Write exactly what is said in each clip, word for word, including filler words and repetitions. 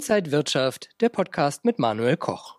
Inside Wirtschaft, der Podcast mit Manuel Koch.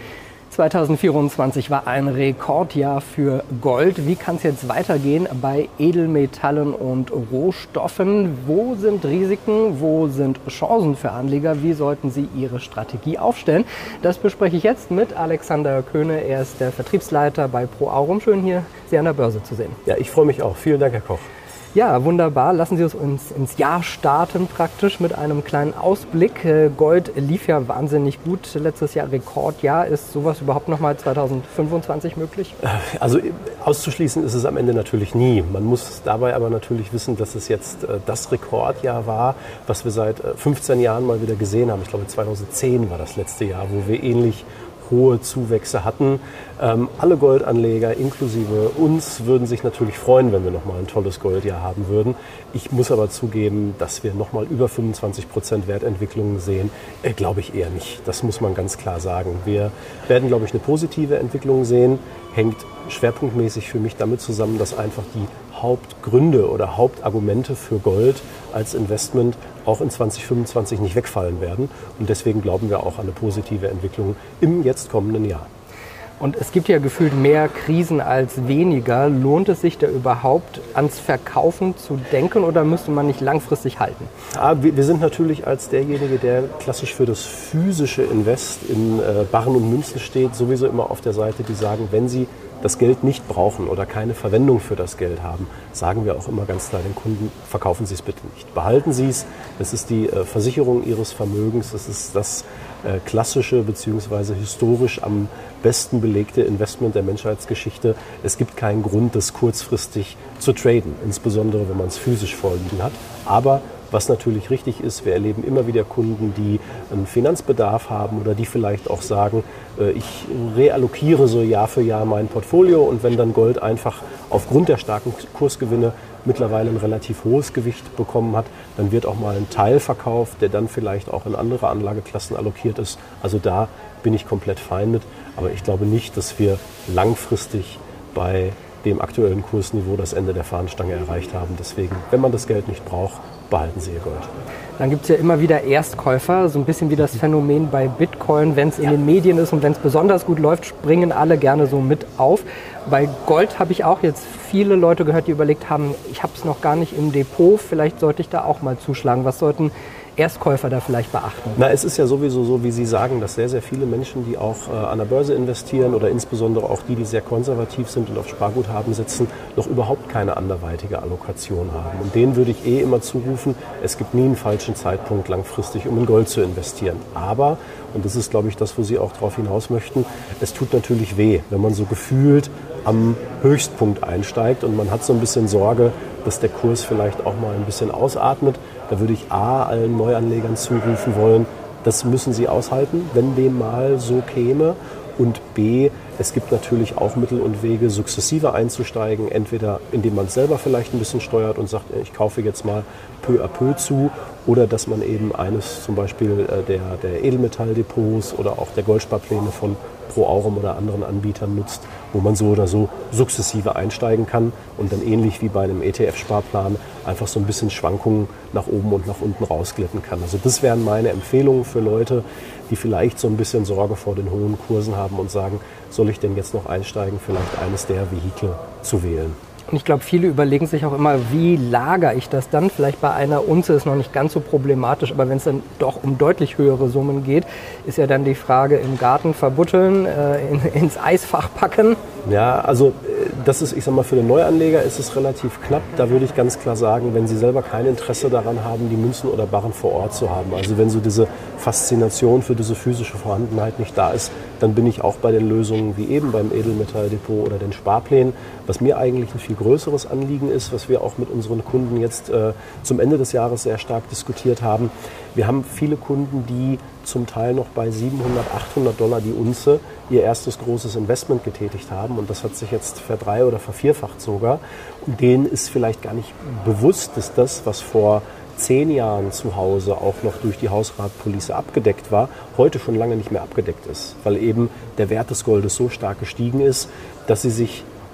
zweitausendvierundzwanzig war ein Rekordjahr für Gold. Wie kann es jetzt weitergehen bei Edelmetallen und Rohstoffen? Wo sind Risiken? Wo sind Chancen für Anleger? Wie sollten sie ihre Strategie aufstellen? Das bespreche ich jetzt mit Alexander Köhne. Er ist der Vertriebsleiter bei Pro Aurum. Schön, hier Sie an der Börse zu sehen. Ja, ich freue mich auch. Vielen Dank, Herr Koch. Ja, wunderbar. Lassen Sie uns ins Jahr starten praktisch mit einem kleinen Ausblick. Gold lief ja wahnsinnig gut. Letztes Jahr Rekordjahr. Ist sowas überhaupt nochmal zweitausendfünfundzwanzig möglich? Also auszuschließen ist es am Ende natürlich nie. Man muss dabei aber natürlich wissen, dass es jetzt das Rekordjahr war, was wir seit fünfzehn Jahren mal wieder gesehen haben. Ich glaube zweitausendzehn war das letzte Jahr, wo wir ähnlich hohe Zuwächse hatten. Ähm, alle Goldanleger inklusive uns würden sich natürlich freuen, wenn wir nochmal ein tolles Goldjahr haben würden. Ich muss aber zugeben, dass wir nochmal über fünfundzwanzig Prozent Wertentwicklungen sehen, äh, glaube ich eher nicht. Das muss man ganz klar sagen. Wir werden, glaube ich, eine positive Entwicklung sehen. Hängt schwerpunktmäßig für mich damit zusammen, dass einfach die Hauptgründe oder Hauptargumente für Gold als Investment auch in zweitausendfünfundzwanzig nicht wegfallen werden. Und deswegen glauben wir auch an eine positive Entwicklung im jetzt kommenden Jahr. Und es gibt ja gefühlt mehr Krisen als weniger. Lohnt es sich da überhaupt ans Verkaufen zu denken oder müsste man nicht langfristig halten? Ah, wir sind natürlich als derjenige, der klassisch für das physische Invest in äh, Barren und Münzen steht, sowieso immer auf der Seite, die sagen, wenn Sie das Geld nicht brauchen oder keine Verwendung für das Geld haben, sagen wir auch immer ganz klar den Kunden, verkaufen Sie es bitte nicht. Behalten Sie es, es ist die äh, Versicherung Ihres Vermögens, es ist das äh, klassische bzw. historisch am besten belegte Investment der Menschheitsgeschichte. Es gibt keinen Grund, das kurzfristig zu traden, insbesondere wenn man es physisch vorliegen hat. Aber was natürlich richtig ist, wir erleben immer wieder Kunden, die einen Finanzbedarf haben oder die vielleicht auch sagen, ich reallokiere so Jahr für Jahr mein Portfolio und wenn dann Gold einfach aufgrund der starken Kursgewinne mittlerweile ein relativ hohes Gewicht bekommen hat, dann wird auch mal ein Teil verkauft, der dann vielleicht auch in andere Anlageklassen allokiert ist. Also da bin ich komplett fein mit, aber ich glaube nicht, dass wir langfristig bei dem aktuellen Kursniveau das Ende der Fahnenstange erreicht haben. Deswegen, wenn man das Geld nicht braucht, behalten Sie Ihr Gold. Dann gibt es ja immer wieder Erstkäufer, so ein bisschen wie das Phänomen bei Bitcoin. Wenn es in ja. den Medien ist und wenn es besonders gut läuft, springen alle gerne so mit auf. Bei Gold habe ich auch jetzt viele Leute gehört, die überlegt haben, ich habe es noch gar nicht im Depot, vielleicht sollte ich da auch mal zuschlagen. Was sollten Erstkäufer da vielleicht beachten? Na, es ist ja sowieso so, wie Sie sagen, dass sehr, sehr viele Menschen, die auch äh, an der Börse investieren oder insbesondere auch die, die sehr konservativ sind und auf Sparguthaben sitzen, noch überhaupt keine anderweitige Allokation haben. Und denen würde ich eh immer zurufen, es gibt nie einen falschen Zeitpunkt langfristig, um in Gold zu investieren. Aber, und das ist, glaube ich, das, wo Sie auch drauf hinaus möchten, es tut natürlich weh, wenn man so gefühlt am Höchstpunkt einsteigt und man hat so ein bisschen Sorge, dass der Kurs vielleicht auch mal ein bisschen ausatmet. Da würde ich A, allen Neuanlegern zurufen wollen, das müssen sie aushalten, wenn dem mal so käme. Und B, es gibt natürlich auch Mittel und Wege, sukzessive einzusteigen, entweder indem man selber vielleicht ein bisschen steuert und sagt, ich kaufe jetzt mal peu à peu zu, oder dass man eben eines zum Beispiel der, der Edelmetalldepots oder auch der Goldsparpläne von Pro Aurum oder anderen Anbietern nutzt, wo man so oder so sukzessive einsteigen kann und dann ähnlich wie bei einem E T F-Sparplan einfach so ein bisschen Schwankungen nach oben und nach unten rausglätten kann. Also das wären meine Empfehlungen für Leute, die vielleicht so ein bisschen Sorge vor den hohen Kursen haben und sagen, soll ich denn jetzt noch einsteigen, vielleicht eines der Vehikel zu wählen. Und ich glaube, viele überlegen sich auch immer, wie lagere ich das dann? Vielleicht bei einer Unze ist noch nicht ganz so problematisch, aber wenn es dann doch um deutlich höhere Summen geht, ist ja dann die Frage, im Garten verbuddeln, äh, in, ins Eisfach packen. Ja, also das ist, ich sag mal, für den Neuanleger ist es relativ knapp. Da würde ich ganz klar sagen, wenn Sie selber kein Interesse daran haben, die Münzen oder Barren vor Ort zu haben, also wenn so diese Faszination für diese physische Vorhandenheit nicht da ist, dann bin ich auch bei den Lösungen wie eben beim Edelmetalldepot oder den Sparplänen. Was mir eigentlich ein viel größeres Anliegen ist, was wir auch mit unseren Kunden jetzt äh, zum Ende des Jahres sehr stark diskutiert haben. Wir haben viele Kunden, die zum Teil noch bei siebenhundert, achthundert Dollar die Unze ihr erstes großes Investment getätigt haben und das hat sich jetzt verdrei- oder vervierfacht sogar. Und denen ist vielleicht gar nicht bewusst, dass das, was vor zehn Jahren zu Hause auch noch durch die Hausratpolice abgedeckt war, heute schon lange nicht mehr abgedeckt ist, weil eben der Wert des Goldes so stark gestiegen ist, dass sie sich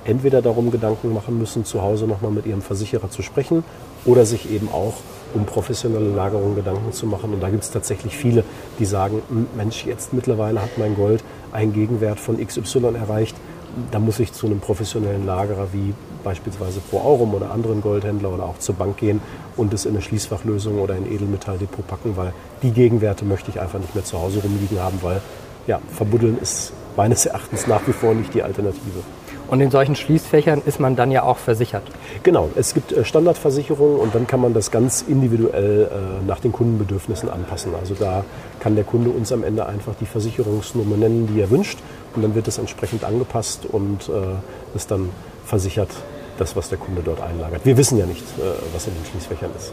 entweder darum Gedanken machen müssen, zu Hause nochmal mit ihrem Versicherer zu sprechen oder sich eben auch um professionelle Lagerung Gedanken zu machen. Und da gibt es tatsächlich viele, die sagen, Mensch, jetzt mittlerweile hat mein Gold einen Gegenwert von X Y erreicht. Da muss ich zu einem professionellen Lagerer wie beispielsweise Pro Aurum oder anderen Goldhändler oder auch zur Bank gehen und es in eine Schließfachlösung oder in Edelmetalldepot packen, weil die Gegenwerte möchte ich einfach nicht mehr zu Hause rumliegen haben, weil ja, verbuddeln ist meines Erachtens nach wie vor nicht die Alternative. Und in solchen Schließfächern ist man dann ja auch versichert? Genau, es gibt Standardversicherungen und dann kann man das ganz individuell äh, nach den Kundenbedürfnissen anpassen. Also da kann der Kunde uns am Ende einfach die Versicherungsnummer nennen, die er wünscht und dann wird es entsprechend angepasst und äh, ist dann versichert, das, was der Kunde dort einlagert. Wir wissen ja nicht, äh, was in den Schließfächern ist.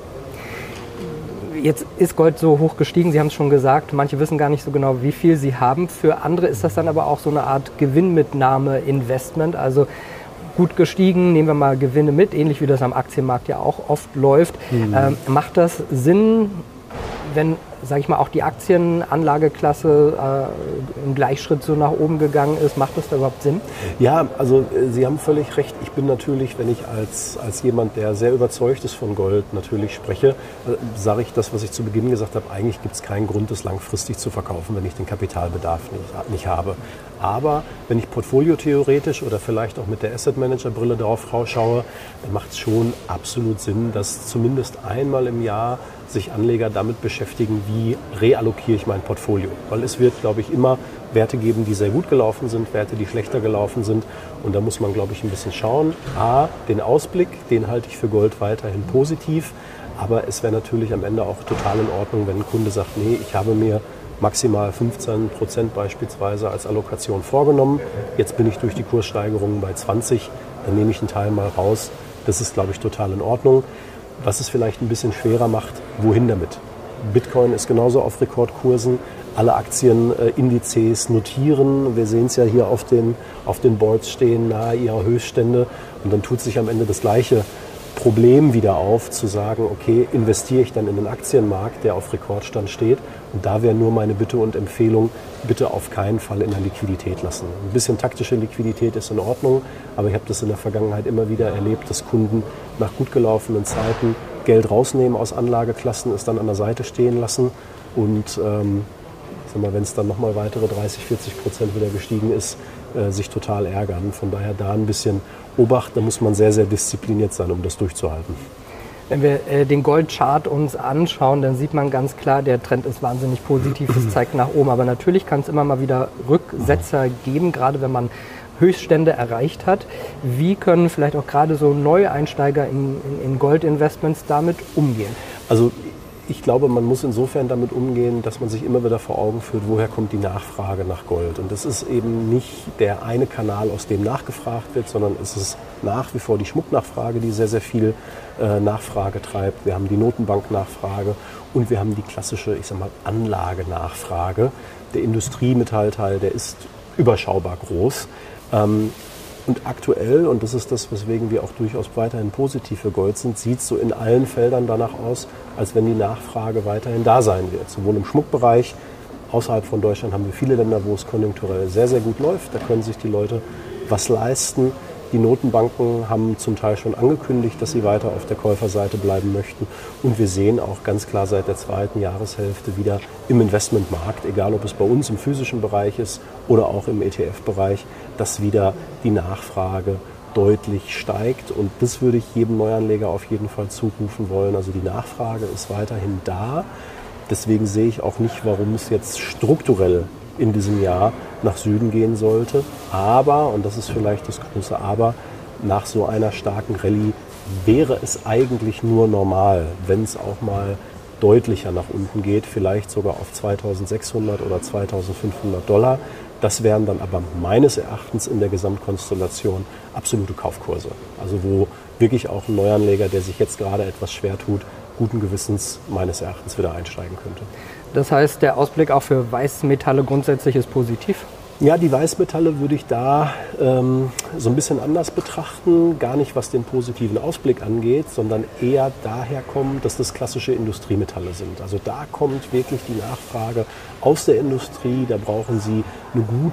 Jetzt ist Gold so hoch gestiegen, Sie haben es schon gesagt, manche wissen gar nicht so genau, wie viel sie haben. Für andere ist das dann aber auch so eine Art Gewinnmitnahme-Investment. Also gut gestiegen, nehmen wir mal Gewinne mit, ähnlich wie das am Aktienmarkt ja auch oft läuft. Mhm. Ähm, macht das Sinn, wenn, sage ich mal, auch die Aktienanlageklasse äh, im Gleichschritt so nach oben gegangen ist? Macht das da überhaupt Sinn? Ja, also äh, Sie haben völlig recht. Ich bin natürlich, wenn ich als, als jemand, der sehr überzeugt ist von Gold, natürlich spreche, äh, sage ich das, was ich zu Beginn gesagt habe, eigentlich gibt es keinen Grund, das langfristig zu verkaufen, wenn ich den Kapitalbedarf nicht, nicht habe. Aber wenn ich portfoliotheoretisch oder vielleicht auch mit der Asset Manager Brille drauf schaue, dann macht es schon absolut Sinn, dass zumindest einmal im Jahr sich Anleger damit beschäftigen, wie reallokiere ich mein Portfolio. Weil es wird, glaube ich, immer Werte geben, die sehr gut gelaufen sind, Werte, die schlechter gelaufen sind. Und da muss man, glaube ich, ein bisschen schauen. A, den Ausblick, den halte ich für Gold weiterhin positiv. Aber es wäre natürlich am Ende auch total in Ordnung, wenn ein Kunde sagt, nee, ich habe mir maximal fünfzehn Prozent beispielsweise als Allokation vorgenommen. Jetzt bin ich durch die Kurssteigerungen bei zwanzig, dann nehme ich einen Teil mal raus. Das ist, glaube ich, total in Ordnung. Was es vielleicht ein bisschen schwerer macht, wohin damit? Bitcoin ist genauso auf Rekordkursen. Alle Aktienindizes notieren. Wir sehen es ja hier auf den, auf den Boards stehen, nahe ihrer Höchststände. Und dann tut sich am Ende das gleiche Problem wieder auf, zu sagen, okay, investiere ich dann in den Aktienmarkt, der auf Rekordstand steht. Und da wäre nur meine Bitte und Empfehlung, bitte auf keinen Fall in der Liquidität lassen. Ein bisschen taktische Liquidität ist in Ordnung, aber ich habe das in der Vergangenheit immer wieder erlebt, dass Kunden nach gut gelaufenen Zeiten Geld rausnehmen aus Anlageklassen, es dann an der Seite stehen lassen und ähm, sag mal, wenn es dann nochmal weitere dreißig, vierzig Prozent wieder gestiegen ist, äh, sich total ärgern. Von daher da ein bisschen Obacht, da muss man sehr, sehr diszipliniert sein, um das durchzuhalten. Wenn wir äh, den Goldchart uns anschauen, dann sieht man ganz klar, der Trend ist wahnsinnig positiv, es zeigt nach oben. Aber natürlich kann es immer mal wieder Rücksetzer geben, gerade wenn man Höchststände erreicht hat. Wie können vielleicht auch gerade so neue Einsteiger in, in, in Goldinvestments damit umgehen? Also ich glaube, man muss insofern damit umgehen, dass man sich immer wieder vor Augen führt, woher kommt die Nachfrage nach Gold. Und das ist eben nicht der eine Kanal, aus dem nachgefragt wird, sondern es ist nach wie vor die Schmucknachfrage, die sehr, sehr viel äh, Nachfrage treibt. Wir haben die Notenbanknachfrage und wir haben die klassische, ich sag mal, Anlagenachfrage. Der Industriemetallteil, der ist überschaubar groß. Ähm, Und aktuell, und das ist das, weswegen wir auch durchaus weiterhin positiv für Gold sind, sieht es so in allen Feldern danach aus, als wenn die Nachfrage weiterhin da sein wird. Sowohl im Schmuckbereich, außerhalb von Deutschland haben wir viele Länder, wo es konjunkturell sehr, sehr gut läuft. Da können sich die Leute was leisten. Die Notenbanken haben zum Teil schon angekündigt, dass sie weiter auf der Käuferseite bleiben möchten. Und wir sehen auch ganz klar seit der zweiten Jahreshälfte wieder im Investmentmarkt, egal ob es bei uns im physischen Bereich ist oder auch im E T F-Bereich, dass wieder die Nachfrage deutlich steigt. Und das würde ich jedem Neuanleger auf jeden Fall zurufen wollen. Also die Nachfrage ist weiterhin da. Deswegen sehe ich auch nicht, warum es jetzt strukturell in diesem Jahr nach Süden gehen sollte. Aber, und das ist vielleicht das große Aber, nach so einer starken Rallye wäre es eigentlich nur normal, wenn es auch mal deutlicher nach unten geht, vielleicht sogar auf zweitausendsechshundert oder zweitausendfünfhundert Dollar. Das wären dann aber meines Erachtens in der Gesamtkonstellation absolute Kaufkurse. Also wo wirklich auch ein Neuanleger, der sich jetzt gerade etwas schwer tut, guten Gewissens meines Erachtens wieder einsteigen könnte. Das heißt, der Ausblick auch für Weißmetalle grundsätzlich ist positiv? Ja, die Weißmetalle würde ich da ähm, so ein bisschen anders betrachten. Gar nicht, was den positiven Ausblick angeht, sondern eher daher kommt, dass das klassische Industriemetalle sind. Also da kommt wirklich die Nachfrage aus der Industrie. Da brauchen sie eine gute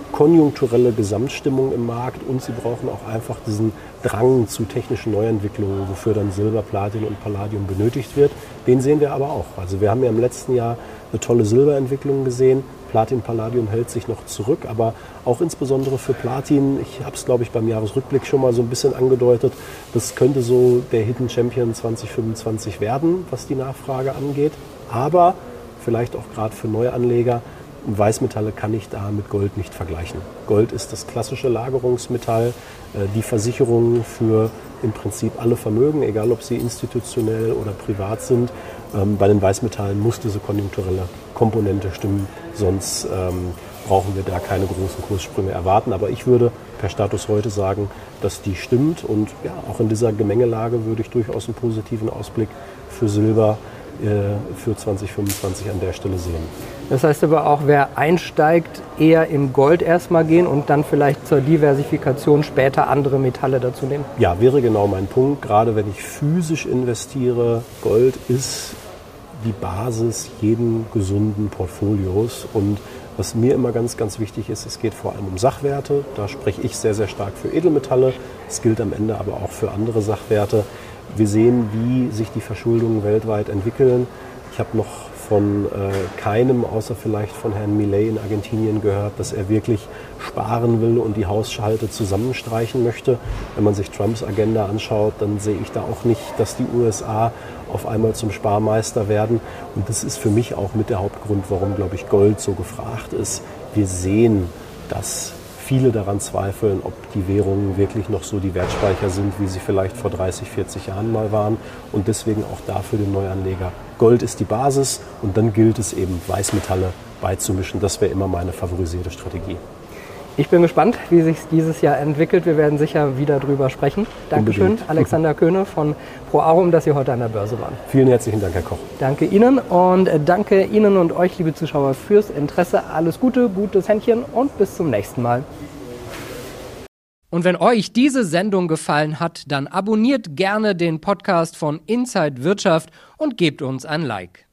konjunkturelle Gesamtstimmung im Markt und sie brauchen auch einfach diesen Drang zu technischen Neuentwicklungen, wofür dann Silber, Platin und Palladium benötigt wird. Den sehen wir aber auch. Also wir haben ja im letzten Jahr eine tolle Silberentwicklung gesehen. Platin, Palladium hält sich noch zurück, aber auch insbesondere für Platin, ich habe es glaube ich beim Jahresrückblick schon mal so ein bisschen angedeutet, das könnte so der Hidden Champion zwanzig fünfundzwanzig werden, was die Nachfrage angeht. Aber vielleicht auch gerade für Neuanleger, Weißmetalle kann ich da mit Gold nicht vergleichen. Gold ist das klassische Lagerungsmetall, die Versicherung für im Prinzip alle Vermögen, egal ob sie institutionell oder privat sind. Bei den Weißmetallen muss diese konjunkturelle Komponente stimmen, sonst ähm, brauchen wir da keine großen Kurssprünge erwarten. Aber ich würde per Status heute sagen, dass die stimmt und ja, auch in dieser Gemengelage würde ich durchaus einen positiven Ausblick für Silber für zwanzig fünfundzwanzig an der Stelle sehen. Das heißt aber auch, wer einsteigt, eher im Gold erstmal gehen und dann vielleicht zur Diversifikation später andere Metalle dazu nehmen? Ja, wäre genau mein Punkt. Gerade wenn ich physisch investiere, Gold ist die Basis jeden gesunden Portfolios. Und was mir immer ganz, ganz wichtig ist, es geht vor allem um Sachwerte. Da spreche ich sehr, sehr stark für Edelmetalle. Es gilt am Ende aber auch für andere Sachwerte. Wir sehen, wie sich die Verschuldungen weltweit entwickeln. Ich habe noch von äh, keinem, außer vielleicht von Herrn Milei in Argentinien gehört, dass er wirklich sparen will und die Haushalte zusammenstreichen möchte. Wenn man sich Trumps Agenda anschaut, dann sehe ich da auch nicht, dass die U S A auf einmal zum Sparmeister werden. Und das ist für mich auch mit der Hauptgrund, warum, glaube ich, Gold so gefragt ist. Wir sehen, dass viele daran zweifeln, ob die Währungen wirklich noch so die Wertspeicher sind, wie sie vielleicht vor dreißig, vierzig Jahren mal waren. Und deswegen auch da für den Neuanleger. Gold ist die Basis und dann gilt es eben, Weißmetalle beizumischen. Das wäre immer meine favorisierte Strategie. Ich bin gespannt, wie sich dieses Jahr entwickelt. Wir werden sicher wieder drüber sprechen. Dankeschön, Unbedingt. Alexander Köhne von ProArum, dass Sie heute an der Börse waren. Vielen herzlichen Dank, Herr Koch. Danke Ihnen und danke Ihnen und euch, liebe Zuschauer, fürs Interesse. Alles Gute, gutes Händchen und bis zum nächsten Mal. Und wenn euch diese Sendung gefallen hat, dann abonniert gerne den Podcast von Inside Wirtschaft und gebt uns ein Like.